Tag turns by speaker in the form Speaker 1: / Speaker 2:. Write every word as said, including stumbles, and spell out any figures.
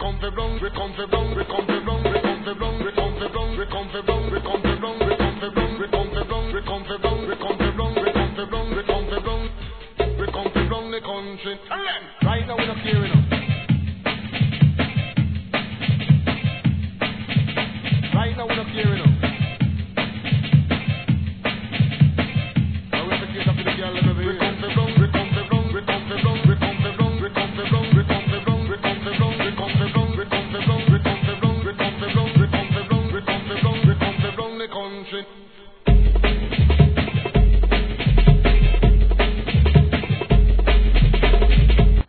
Speaker 1: come for blanc, we come for blanc, we come for blanc, we come for blanc, we come for blanc, we come for blanc, we come for blanc, we come for blanc, we come for blanc, we come for blanc, we come for blanc, we come for blanc, we come for blanc, we come for blanc the country. Right now we're not clearing up. Right now we're not clearing up. Now we have to clear up to the girl level. We come for blanc, we come for blanc, we come for blanc, we come for blanc, we come for blanc, we come for blanc, we come for blanc, we come for blanc, we come for blanc, we come for blanc, we come for blanc, we come for blanc, we come for blanc, we come for blanc the country.